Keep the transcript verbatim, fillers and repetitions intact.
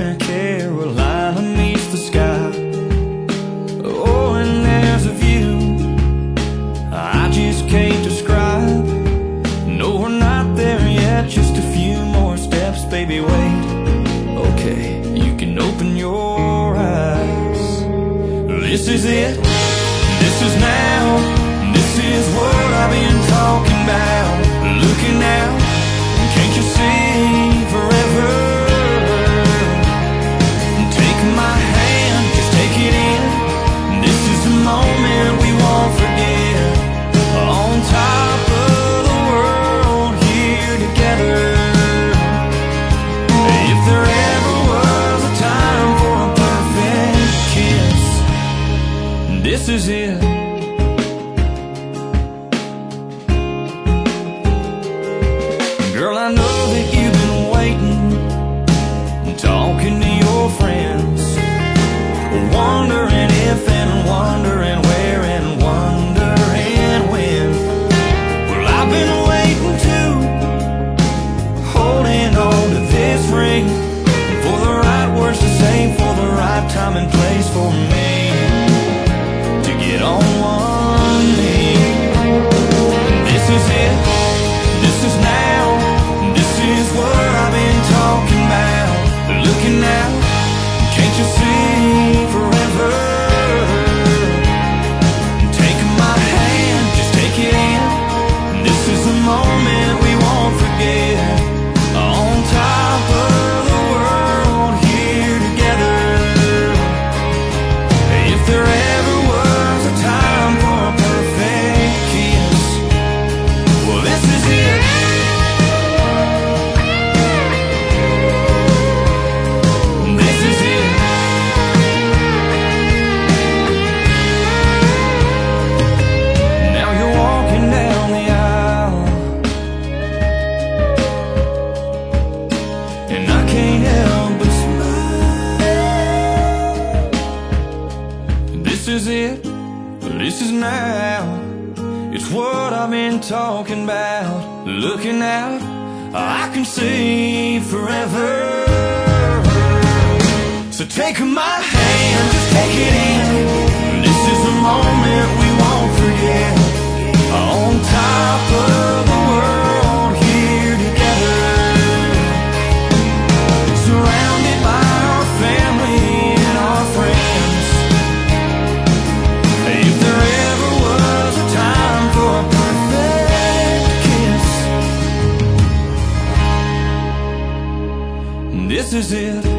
where Carolina meets the sky. Oh, and there's a view I just can't describe. No, we're not there yet, just a few more steps, baby, wait. Okay, you can open your eyes. This is it, this is now, this is what I've been talking about. Looking out, can't you see forever? Take my hand, just take it in. This is the moment we won't forget. On top of the world, here together. If there ever was a time for a perfect kiss, this is it. Girl, I know that you've been waiting, talking to your friends, wondering if and wondering where and wondering when. Well, I've been waiting too, holding on to this ring, for the right words to say, for the right time and place for me to get on one knee. This is it, this is now, this is what I've been talking about. Looking out, can't you see forever? Take my hand, just take it in. This is the moment we won't forget. On top of the world, here together. If there ever was a time for a perfect kiss, well, this is it. This is it, this is now. It's what I've been talking about. Looking out, I can see forever. So take my hand, just take it in. This is the moment we won't forget. On top of the world, here together. Surrounded by our family and our friends. If there ever was a time for a perfect kiss, this is it.